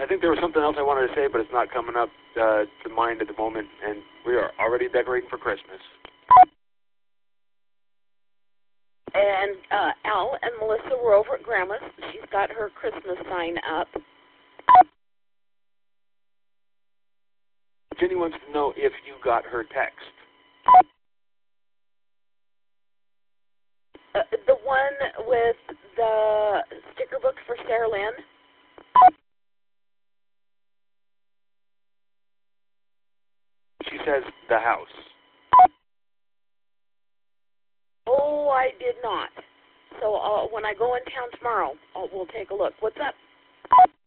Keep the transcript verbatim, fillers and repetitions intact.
I think there was something else I wanted to say, but it's not coming up uh, to mind at the moment, and we are already decorating for Christmas. And uh, Al and Melissa were over at Grandma's. She's got her Christmas sign up. Jenny wants to know if you got her text. Uh, the one with the sticker book for Sarah Lynn. She says the house. Oh, I did not. So uh, when I go in town tomorrow, I'll, we'll take a look. What's up?